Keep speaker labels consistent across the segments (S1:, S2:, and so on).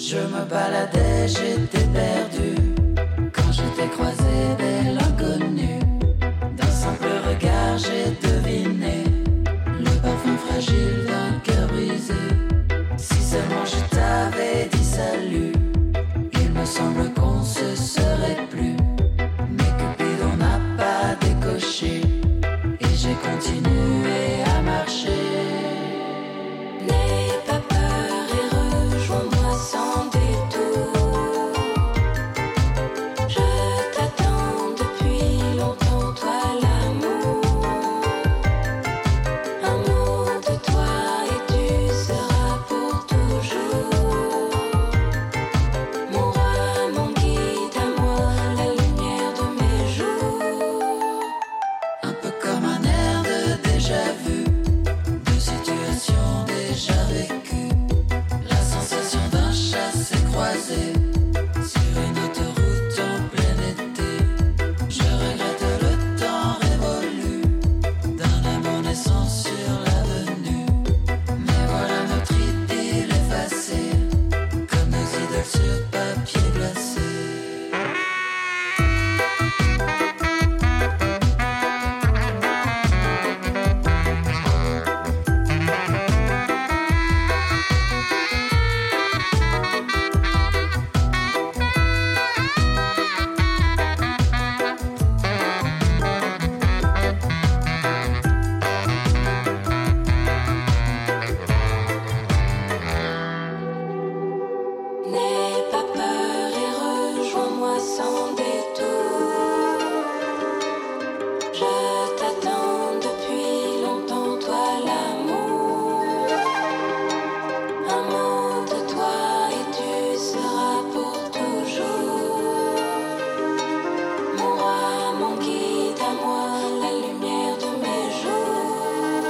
S1: Je me baladais, j'étais perdu. Quand je t'ai croisé, belle inconnue, d'un simple regard j'ai deviné le parfum fragile d'un cœur brisé. Si seulement je t'avais dit salut, il me semble qu'on se serait plus. Mais Cupidon n'a pas décoché et j'ai continué à marcher. N'aie pas peur et rejoins-moi sans détour. Je t'attends depuis longtemps, toi l'amour. Un mot de toi et tu seras pour toujours. Mon roi, mon guide à moi, la lumière de mes jours. Un peu comme un air de déjà vu, de situation déjà vécue. La sensation d'un chassé-croisé sur une autoroute en plein été. Je regrette le temps révolu d'un amour naissant sur l'avenue. Mais voilà notre idylle effacée, comme nos idoles sur papier glacé. N'aie pas peur et rejoins-moi sans détour. Je t'attends depuis longtemps, toi l'amour. Un mot de toi et tu seras pour toujours. Mon roi, mon guide à moi, la lumière de mes jours.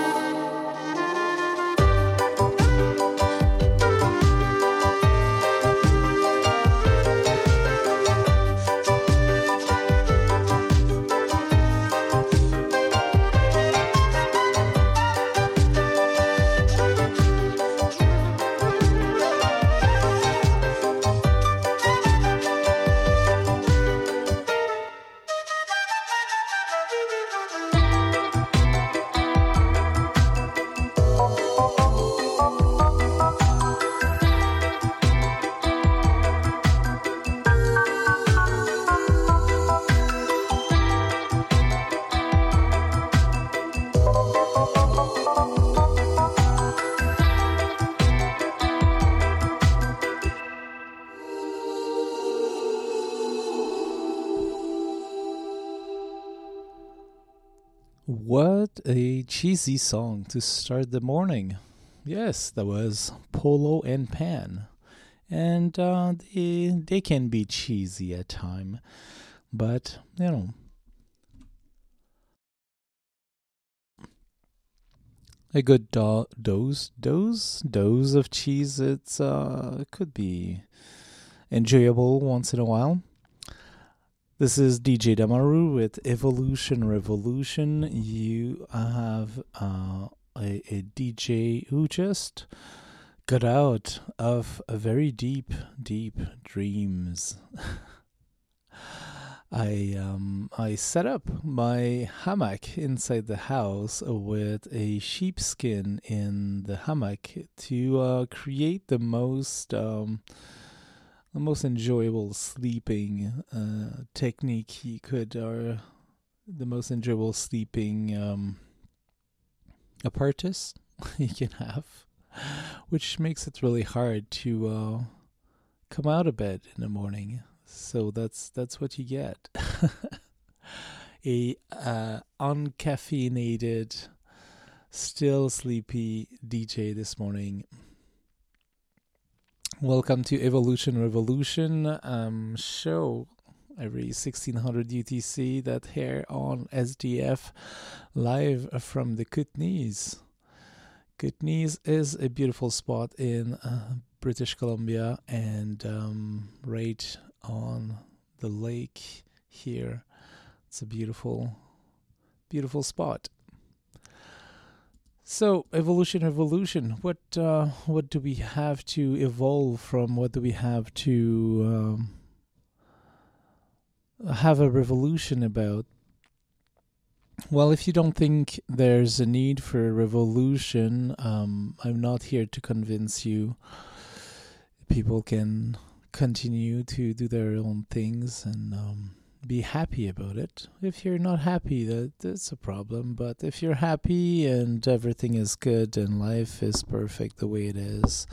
S2: What a cheesy song to start the morning. Yes, that was Polo and Pan. And they can be cheesy at time. But, you know, a good dose of cheese, it could be enjoyable once in a while. This is DJ Damaru with Evolution Revolution. You have a DJ who just got out of a very deep dreams. I set up my hammock inside the house with a sheepskin in the hammock to create the most enjoyable sleeping technique you could, or the most enjoyable sleeping apparatus you can have, which makes it really hard to come out of bed in the morning. So that's what you get. A uncaffeinated, still sleepy DJ this morning. Welcome to Evolution Revolution show every 1600 UTC, that here on SDF, live from the Kootenays. Kootenays is a beautiful spot in British Columbia, and right on the lake here. It's a beautiful spot. So evolution. What do we have to evolve from? What do we have to have a revolution about? Well, if you don't think there's a need for a revolution, I'm not here to convince you. People can continue to do their own things and be happy about it. If you're not happy, that's a problem. But if you're happy and everything is good and life is perfect the way it is,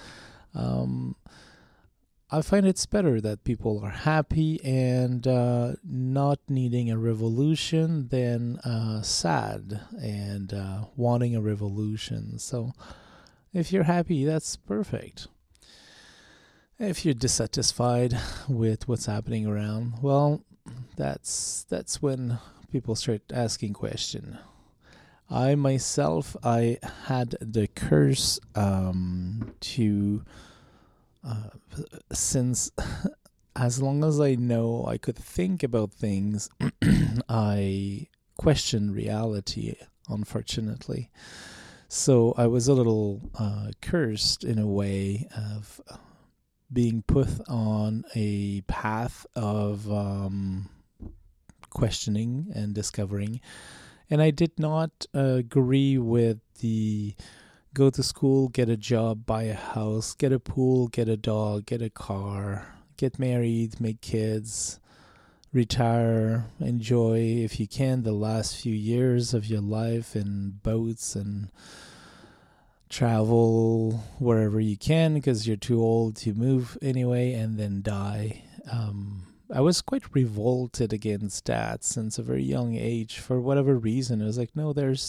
S2: I find it's better that people are happy and not needing a revolution than sad and wanting a revolution. So if you're happy, that's perfect. If you're dissatisfied with what's happening around, well, that's when people start asking questions. I myself, I had the curse to since as long as I know I could think about things, I question reality, unfortunately. So I was a little cursed in a way of being put on a path of questioning and discovering. And I did not agree with the go to school, get a job, buy a house, get a pool, get a dog, get a car, get married, make kids, retire, enjoy, if you can, the last few years of your life in boats and travel wherever you can because you're too old to move anyway, and then die. I was quite revolted against that since a very young age. For whatever reason, I was like, no, there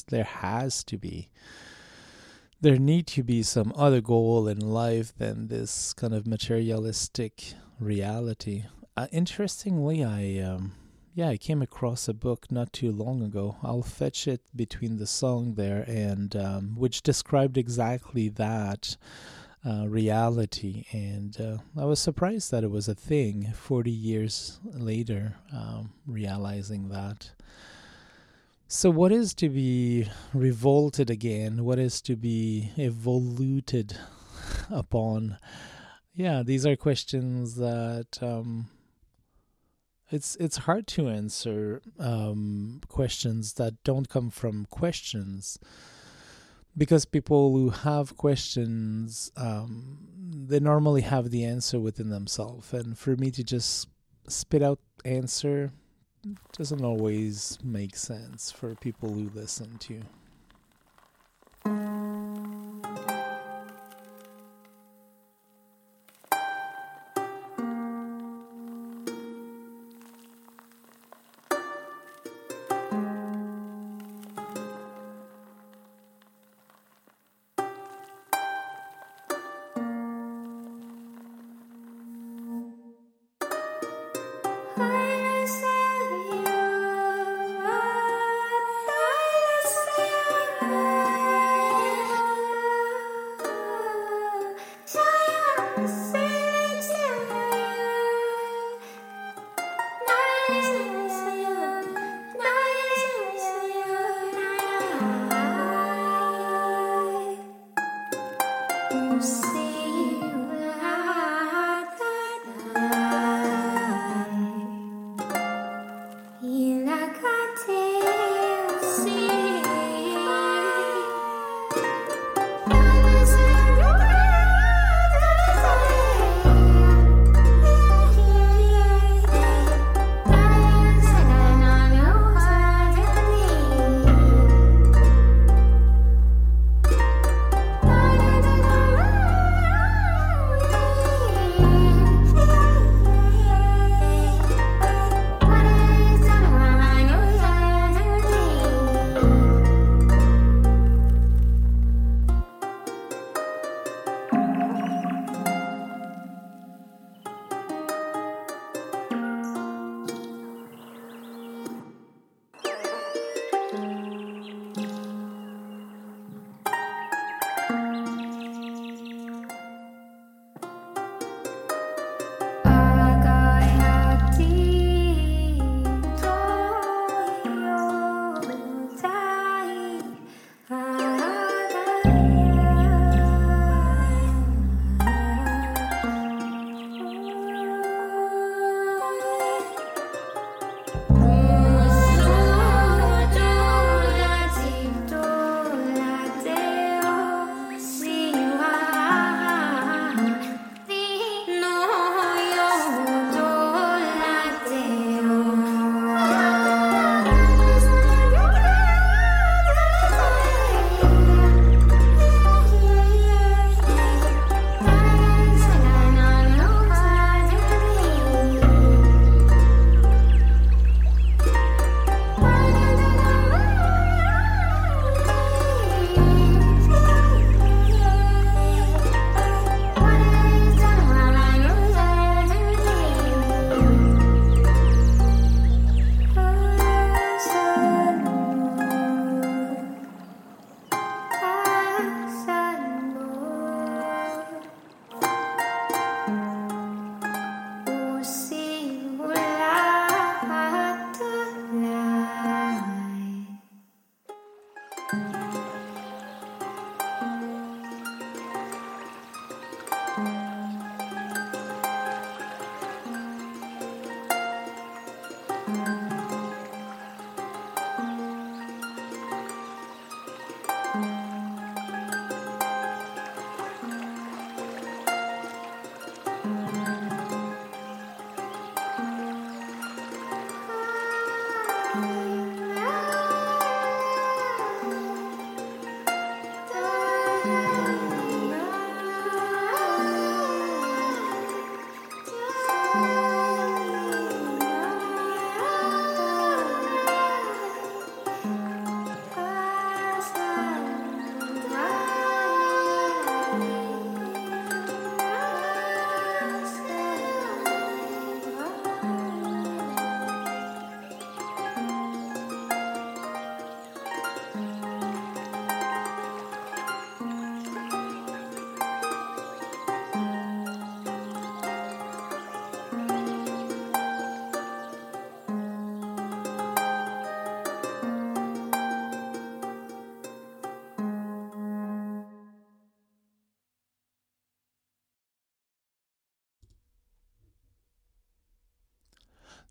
S2: need to be some other goal in life than this kind of materialistic reality. Interestingly, I came across a book not too long ago. I'll fetch it between the song there, and which described exactly that reality. And I was surprised that it was a thing 40 years later, realizing that. So what is to be revolted again? What is to be evoluted upon? Yeah, these are questions that it's hard to answer, questions that don't come from questions, because people who have questions, they normally have the answer within themselves. And for me to just spit out answer doesn't always make sense for people who listen to.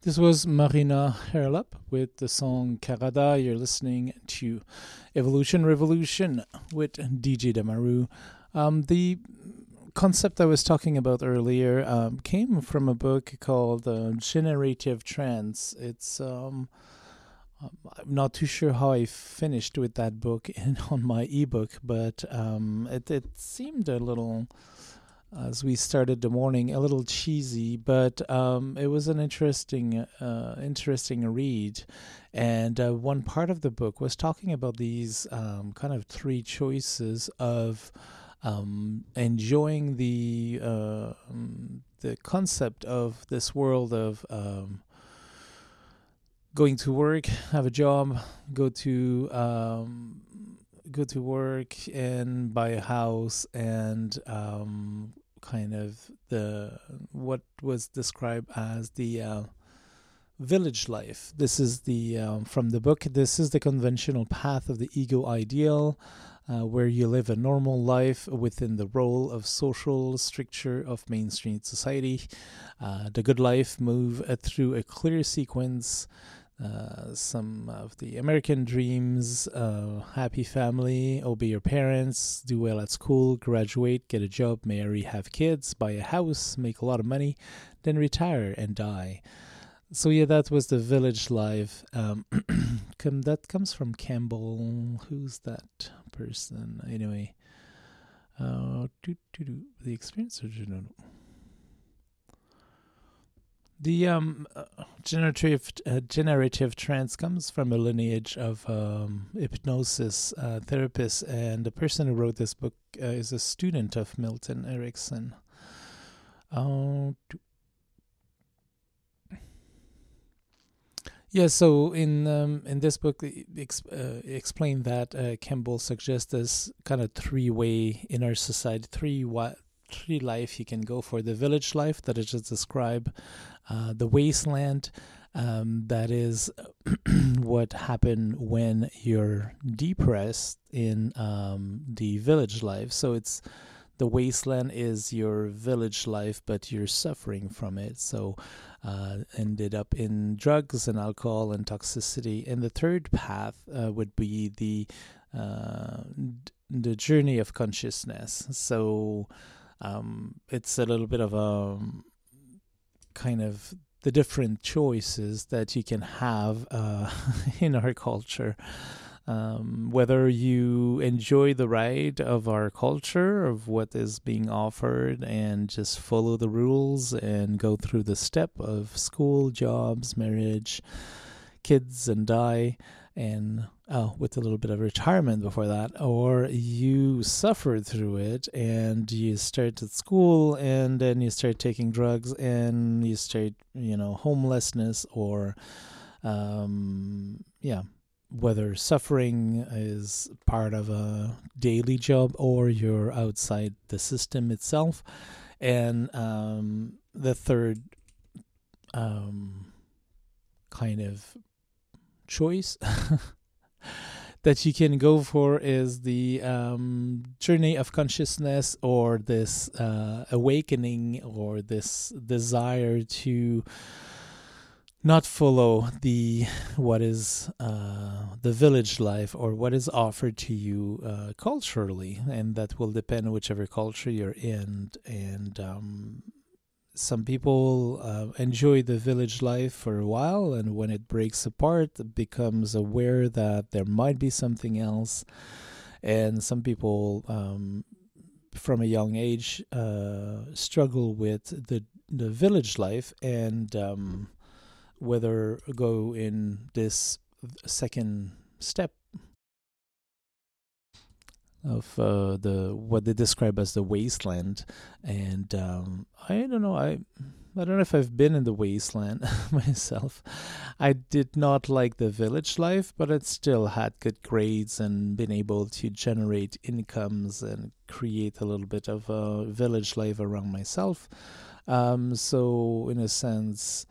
S2: This was Marina Herlap with the song Karada. You're listening to Evolution Revolution with DJ Damaru. The concept I was talking about earlier came from a book called Generative Trance. I'm not too sure how I finished with that book on my ebook, but it seemed a little, as we started the morning, a little cheesy, but it was an interesting read. And one part of the book was talking about these kind of three choices of enjoying the concept of this world of going to work, have a job, go to work and buy a house, and kind of what was described as the village life. This is the from the book. This is the conventional path of the ego ideal, where you live a normal life within the role of social structure of mainstream society. The good life move through a clear sequence. Some of the American dreams: happy family, obey your parents, do well at school, graduate, get a job, marry, have kids, buy a house, make a lot of money, then retire and die. So yeah, that was the village life. That comes from Campbell. Who's that person? Anyway, the experience or no. The generative trance comes from a lineage of hypnosis therapists, and the person who wrote this book is a student of Milton Erickson. Yeah, so in this book, explained that Campbell suggests this kind of three-way in our society, three life you can go for: the village life that I just described, the wasteland, that is what happened when you're depressed in the village life. So it's the wasteland is your village life, but you're suffering from it. So ended up in drugs and alcohol and toxicity. And the third path would be the journey of consciousness. So it's a little bit of a kind of the different choices that you can have in our culture. Whether you enjoy the ride of our culture, of what is being offered, and just follow the rules and go through the step of school, jobs, marriage, kids, and die, and with a little bit of retirement before that, or you suffered through it and you start at school and then you start taking drugs and you start, homelessness, or whether suffering is part of a daily job or you're outside the system itself. And the third kind of choice that you can go for is the journey of consciousness, or this awakening, or this desire to not follow what is the village life, or what is offered to you culturally, and that will depend on whichever culture you're in. And some people enjoy the village life for a while, and when it breaks apart, it becomes aware that there might be something else. And some people, from a young age, struggle with the village life, and whether go in this second step of what they describe as the wasteland. And I don't know if I've been in the wasteland myself. I did not like the village life, but it still had good grades and been able to generate incomes and create a little bit of a village life around myself. So in a sense,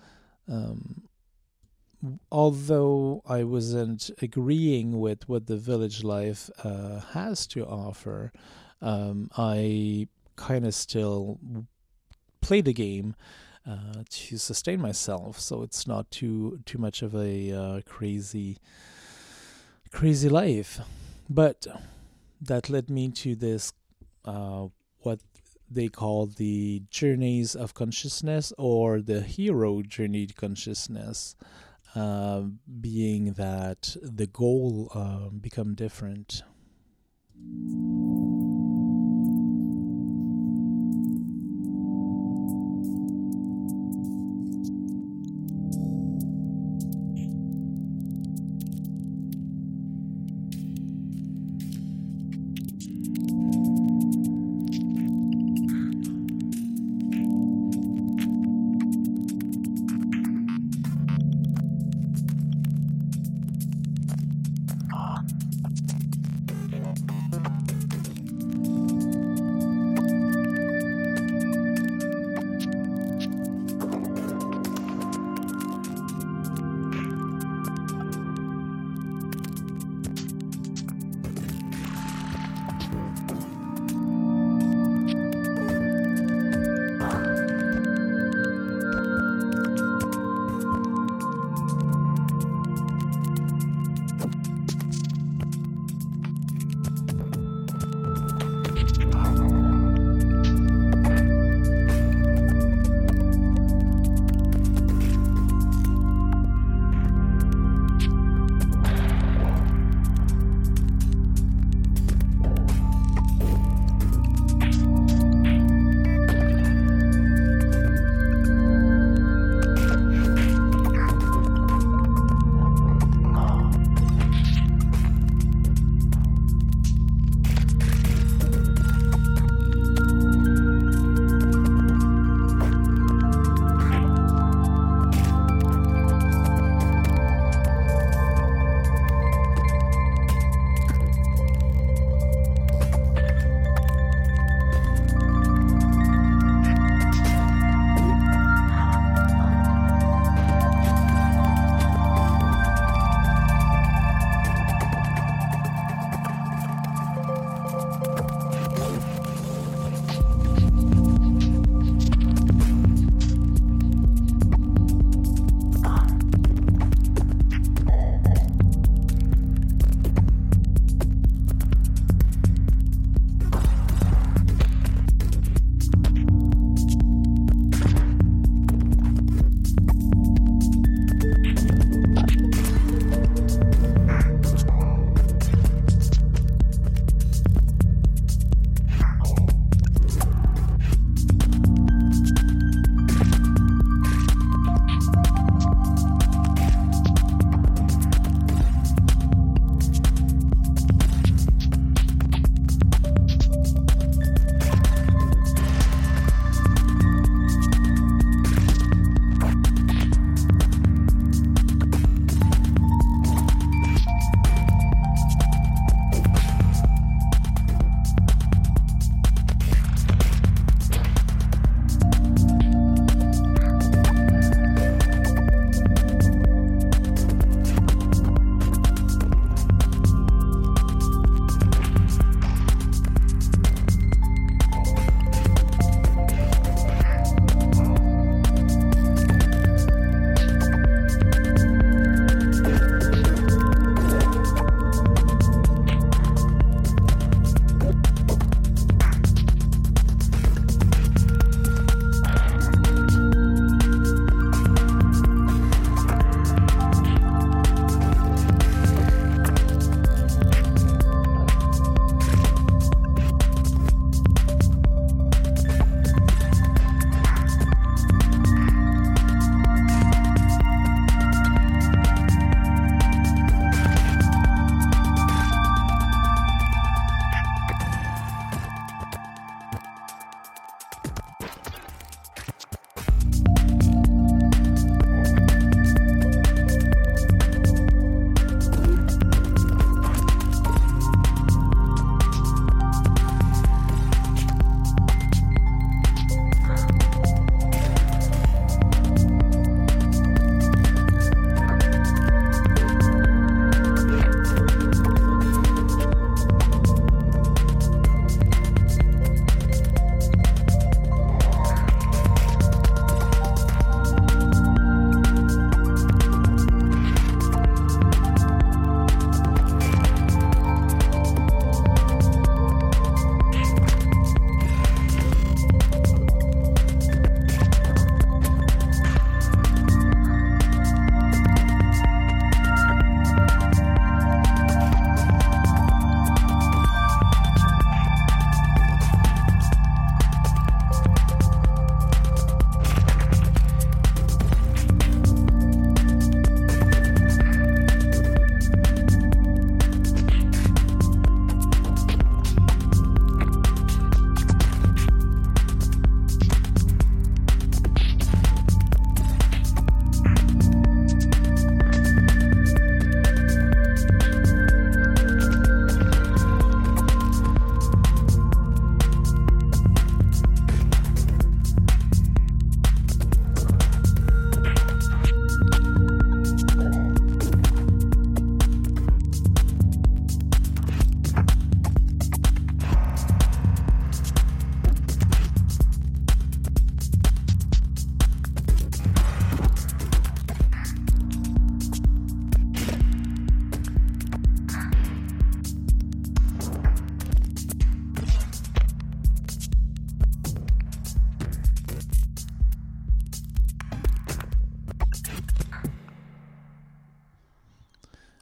S2: although I wasn't agreeing with what the village life has to offer, I kind of still play the game to sustain myself, so it's not too much of a crazy life. But that led me to this what they call the journeys of consciousness, or the hero journey to consciousness, being that the goal become different.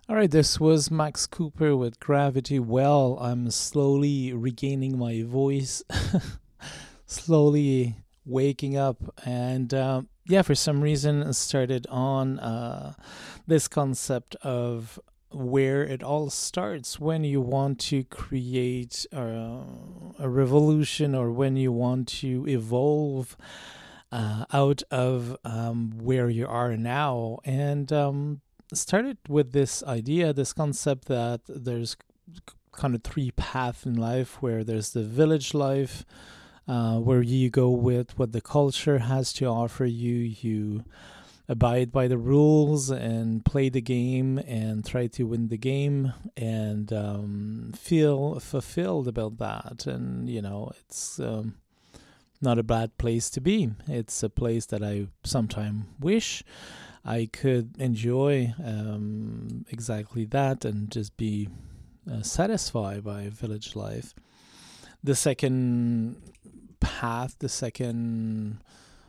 S2: All right, this was Max Cooper with Gravity Well. I'm slowly regaining my voice, slowly waking up, and for some reason I started on this concept of where it all starts when you want to create a revolution, or when you want to evolve out of where you are now. And started with this idea, this concept that there's kind of three paths in life, where there's the village life, where you go with what the culture has to offer you. You abide by the rules and play the game and try to win the game, and feel fulfilled about that. And, it's not a bad place to be. It's a place that I sometimes wish I could enjoy exactly that, and just be satisfied by village life. The second path, second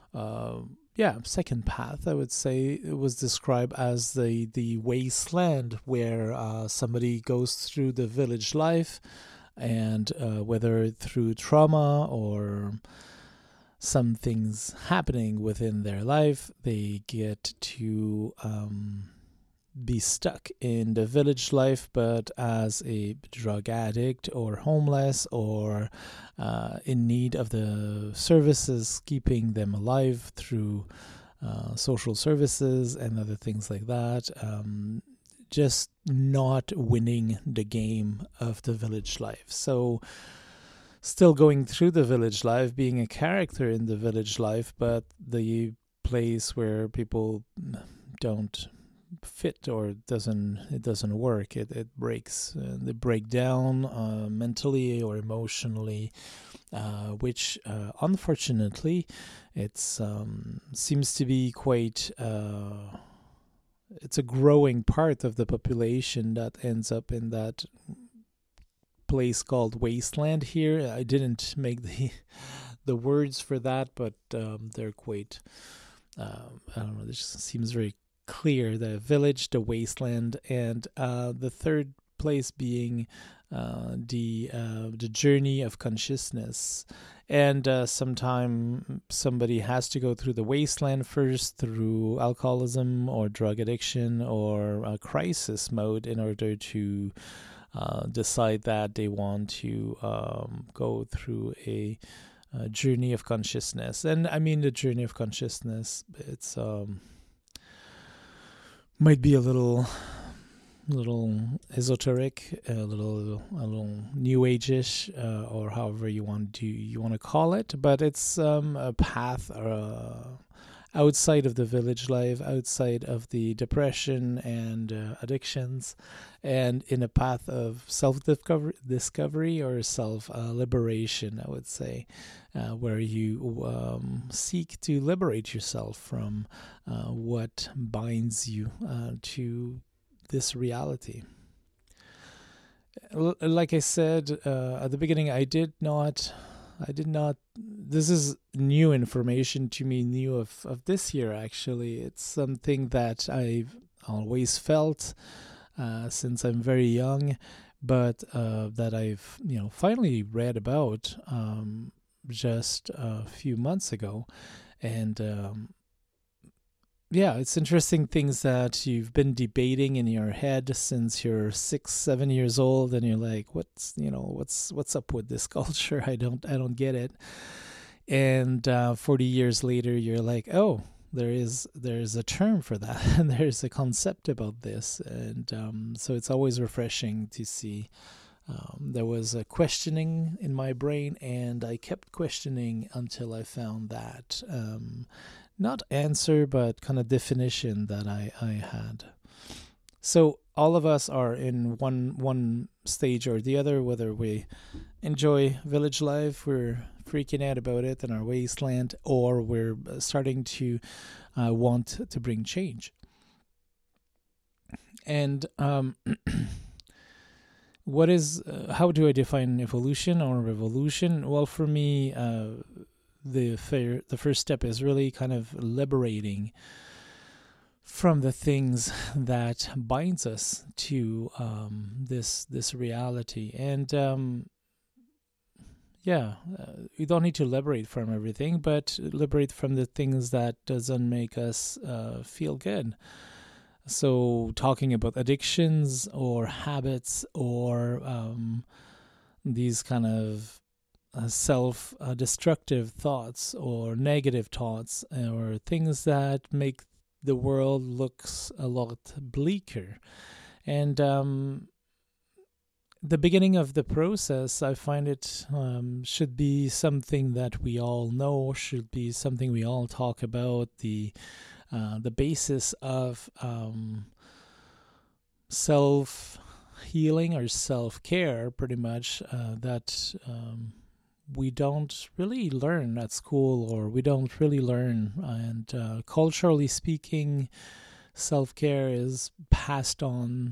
S2: path, I would say, it was described as the wasteland, where somebody goes through the village life, and whether through trauma or some things happening within their life, they get to be stuck in the village life, but as a drug addict or homeless, or in need of the services keeping them alive through social services and other things like that. Just not winning the game of the village life. So still going through the village life, being a character in the village life, but the place where people don't fit, or it doesn't work. It breaks. They break down mentally or emotionally, which unfortunately it's seems to be quite. It's a growing part of the population that ends up in that place called wasteland here. I didn't make the words for that, but they're quite I don't know, this seems very clear. The village, the wasteland, and the third place being the journey of consciousness. And sometime somebody has to go through the wasteland first, through alcoholism or drug addiction or a crisis mode, in order to decide that they want to go through a journey of consciousness. And I mean, the journey of consciousness, it's might be a little esoteric, a little new age-ish, or however you want to call it. But it's a path outside of the village life, outside of the depression and addictions, and in a path of self-discovery or self-liberation, I would say, where you seek to liberate yourself from what binds you to this reality. Like I said at the beginning, I did not. This is new information to me, new of this year, actually. It's something that I've always felt since I'm very young, but that I've finally read about just a few months ago. And it's interesting, things that you've been debating in your head since you're 6-7 years old, and you're like, what's up with this culture? I don't get it. And 40 years later, you're like, oh, there's a term for that, and there's a concept about this. And so it's always refreshing to see. There was a questioning in my brain, and I kept questioning until I found that not answer, but kind of definition that I had. So all of us are in one stage or the other, whether we enjoy village life, we're freaking out about it in our wasteland, or we're starting to want to bring change. And how do I define evolution or revolution? Well, for me, the first step is really kind of liberating from the things that binds us to this reality. And we don't need to liberate from everything, but liberate from the things that doesn't make us feel good. So talking about addictions or habits or these kind of self-destructive thoughts or negative thoughts or things that make the world looks a lot bleaker. And the beginning of the process, I find it should be something that we all know, should be something we all talk about, the basis of self-healing or self-care, pretty much, that we don't really learn at school, or we don't really learn. And culturally speaking, self-care is passed on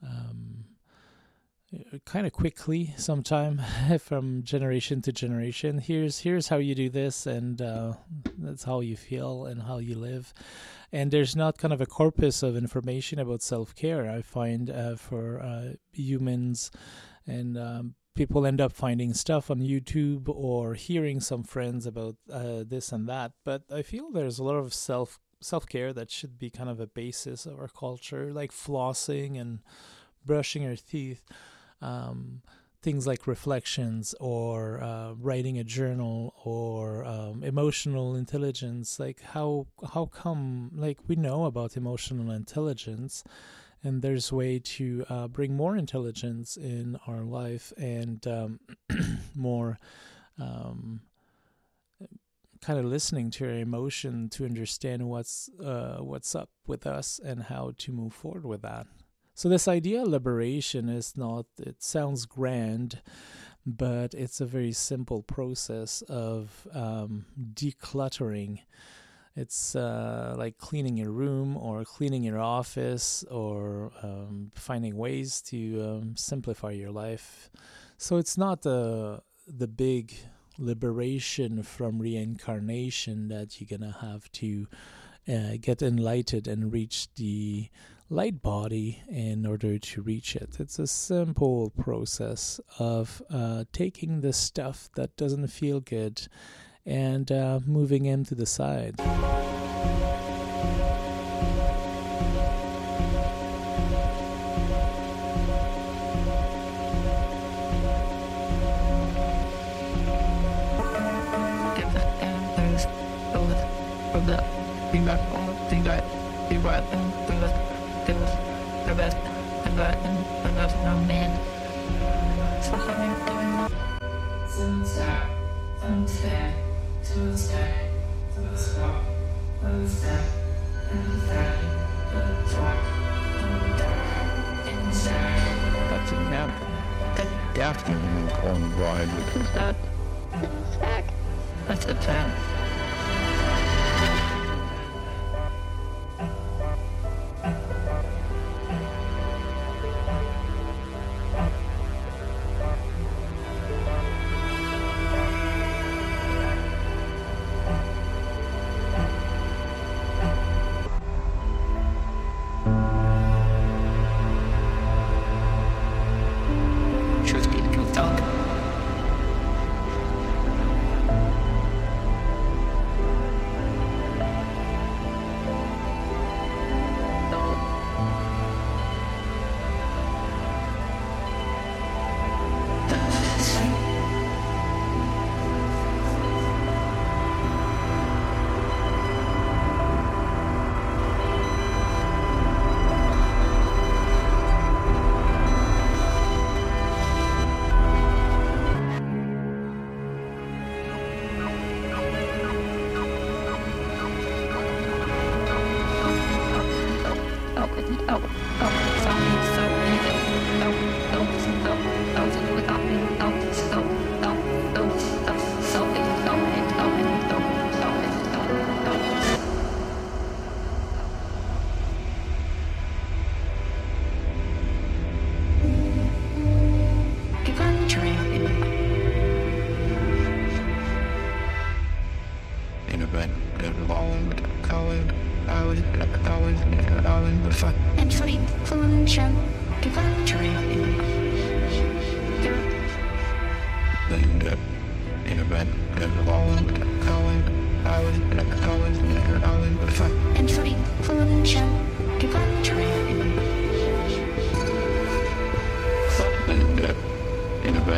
S2: kind of quickly sometime from generation to generation. Here's how you do this, and that's how you feel and how you live. And there's not kind of a corpus of information about self-care, I find, for humans. And people end up finding stuff on YouTube or hearing some friends about this and that. But I feel there's a lot of self-care that should be kind of a basis of our culture, like flossing and brushing our teeth. Things like reflections or writing a journal or emotional intelligence. Like how come, like, we know about emotional intelligence, and there's a way to bring more intelligence in our life and more kind of listening to our emotion to understand what's up with us and how to move forward with that. So this idea of liberation is not, it sounds grand, but it's a very simple process of decluttering. It's like cleaning your room or cleaning your office or finding ways to simplify your life. So it's not the big liberation from reincarnation that you're going to have to get enlightened and reach the light body in order to reach it. It's a simple process of taking the stuff that doesn't feel good and moving him to the side.
S3: That's a fan.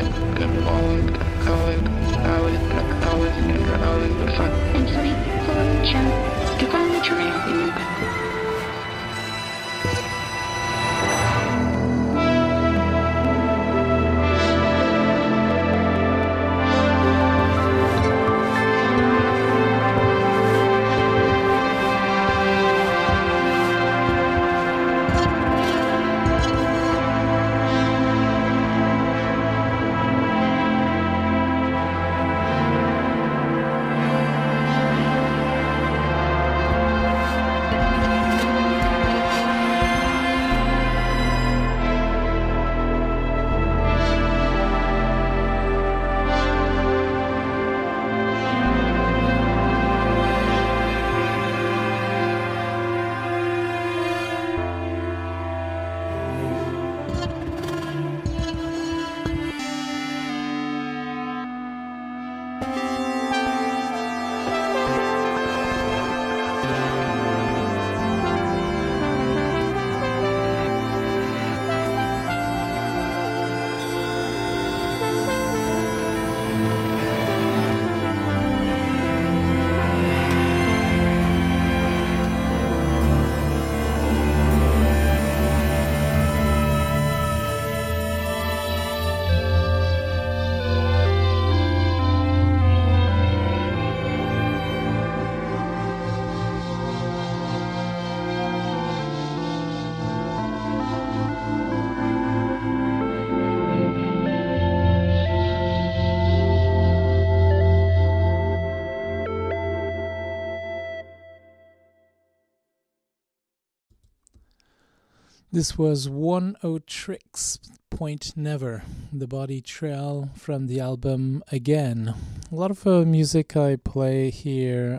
S2: This was One O Tricks Point Never, the body trail from the album Again. A lot of music I play here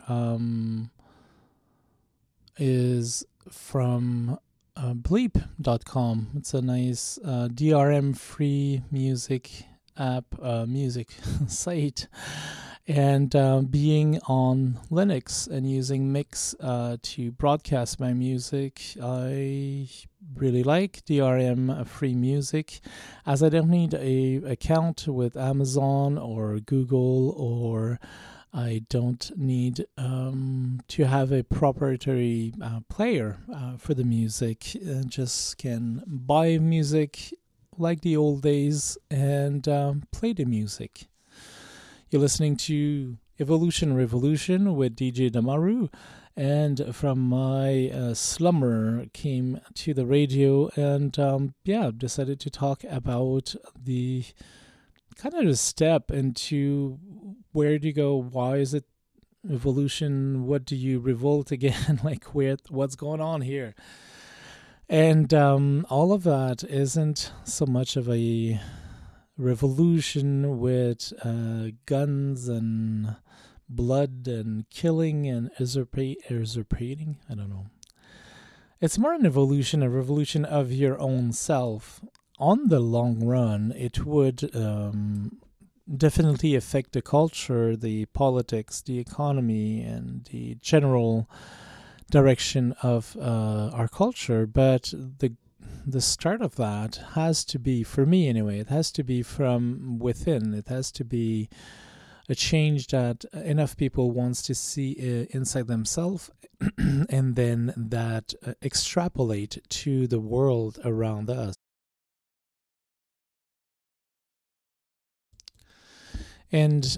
S2: is from bleep.com. It's a nice DRM free music app, music site. And being on Linux and using Mix to broadcast my music, I really like DRM free music, as I don't need a account with Amazon or Google, or I don't need to have a proprietary player for the music. Just can buy music like the old days and play the music. You're listening to Evolution Revolution with DJ Damaru, and from my slumber came to the radio and decided to talk about the kind of a step into where do you go, why is it evolution, what do you revolt again, like what's going on here. And all of that isn't so much of a revolution with guns and blood and killing and usurpating. I don't know. It's more an evolution, a revolution of your own self. On the long run, it would definitely affect the culture, the politics, the economy, and the general direction of our culture. But the start of that has to be, for me anyway, it has to be from within. It has to be a change that enough people wants to see inside themselves and then that extrapolate to the world around us. And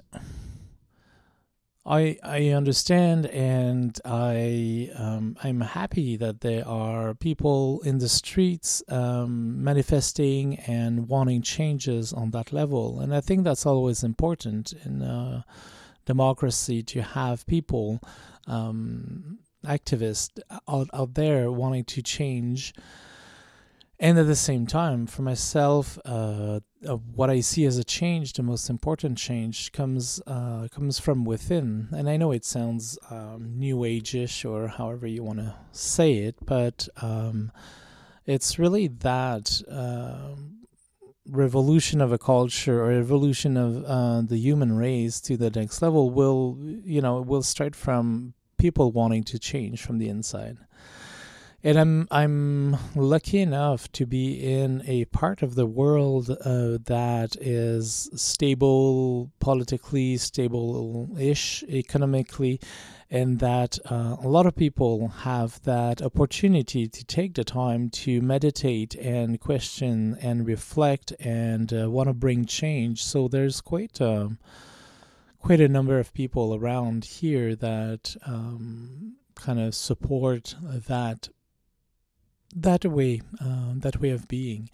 S2: I understand, and I'm happy that there are people in the streets manifesting and wanting changes on that level. And I think that's always important in democracy, to have people, activists out there wanting to change. And at the same time, for myself, what I see as a change, the most important change, comes from within. And I know it sounds new age-ish, or however you want to say it, but it's really that revolution of a culture, or evolution of the human race to the next level will start from people wanting to change from the inside. And I'm lucky enough to be in a part of the world that is stable politically, stable-ish economically, and that a lot of people have that opportunity to take the time to meditate and question and reflect and want to bring change. So there's quite a number of people around here that kind of support that way of being.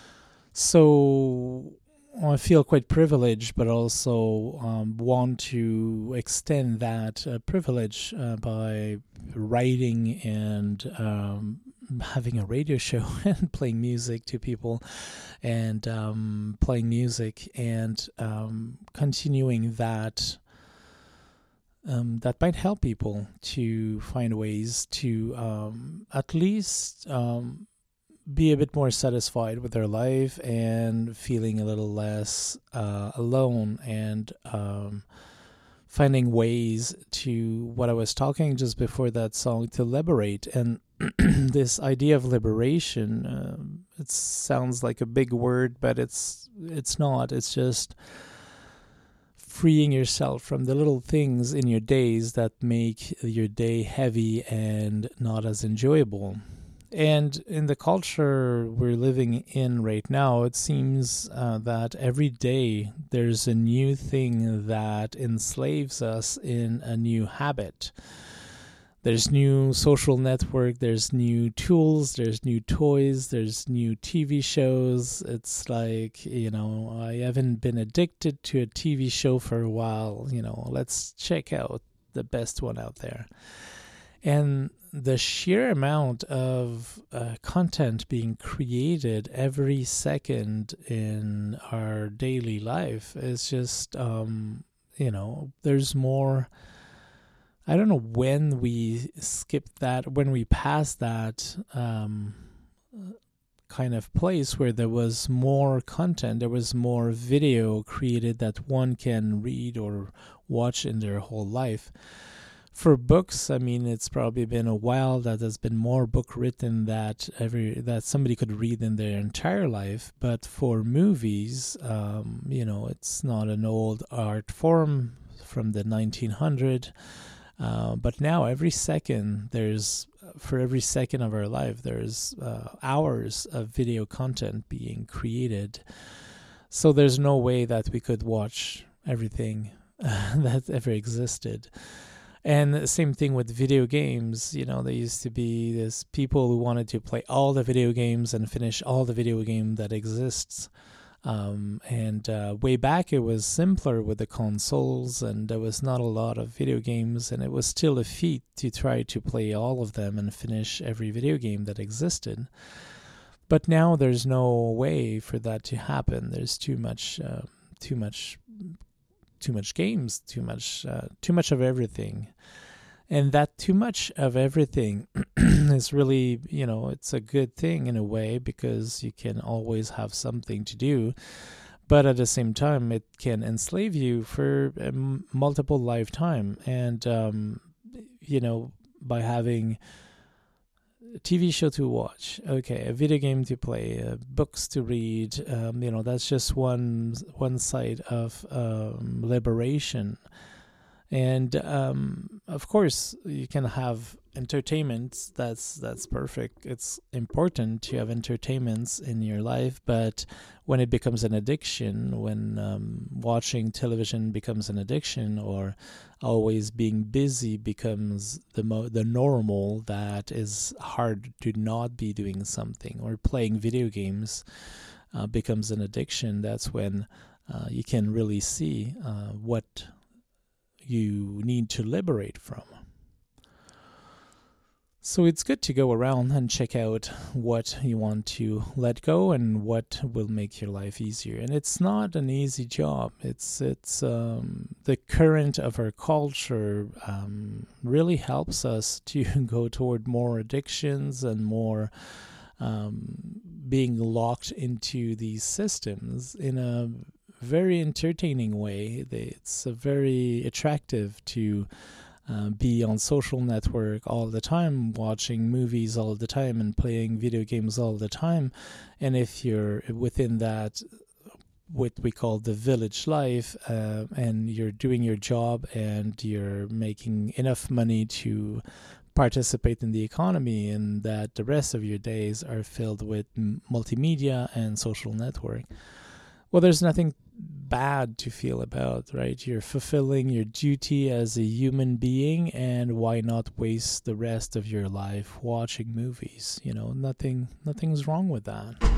S2: So I feel quite privileged, but also want to extend that privilege by writing and having a radio show and playing music to people, and playing music and continuing that. That might help people to find ways to at least be a bit more satisfied with their life and feeling a little less alone, and finding ways to, what I was talking just before that song, to liberate. And this idea of liberation, it sounds like a big word, but it's not. It's just freeing yourself from the little things in your days that make your day heavy and not as enjoyable. And in the culture we're living in right now, it seems that every day there's a new thing that enslaves us in a new habit. There's new social network, there's new tools, there's new toys, there's new TV shows. It's like, I haven't been addicted to a TV show for a while. Let's check out the best one out there. And the sheer amount of content being created every second in our daily life is just, there's more. I don't know when we skipped that, when we passed that kind of place where there was more content, there was more video created that one can read or watch in their whole life. For books, I mean, it's probably been a while that there's been more book written that somebody could read in their entire life. But for movies, it's not an old art form from the 1900s. But now every second, for every second of our life, there's hours of video content being created. So there's no way that we could watch everything that ever existed. And the same thing with video games. There used to be this people who wanted to play all the video games and finish all the video game that exists. And way back it was simpler with the consoles, and there was not a lot of video games, and it was still a feat to try to play all of them and finish every video game that existed. But now there's no way for that to happen. There's too much games, too much of everything. And that too much of everything is really, it's a good thing in a way, because you can always have something to do. But at the same time, it can enslave you for a multiple lifetime. And, by having a TV show to watch, okay, a video game to play, books to read, that's just one side of liberation. And of course, you can have entertainment. That's perfect. It's important to have entertainments in your life. But when it becomes an addiction, when watching television becomes an addiction, or always being busy becomes the normal, that is hard to not be doing something, or playing video games becomes an addiction, that's when you can really see what you need to liberate from. So it's good to go around and check out what you want to let go and what will make your life easier. And it's not an easy job. It's the current of our culture really helps us to go toward more addictions and more being locked into these systems in a very entertaining way. It's very attractive to be on social network all the time, watching movies all the time, and playing video games all the time. And if you're within that, what we call the village life, and you're doing your job and you're making enough money to participate in the economy, and that the rest of your days are filled with multimedia and social network, well, there's nothing bad to feel about, right? You're fulfilling your duty as a human being, and why not waste the rest of your life watching movies? Nothing's wrong with that.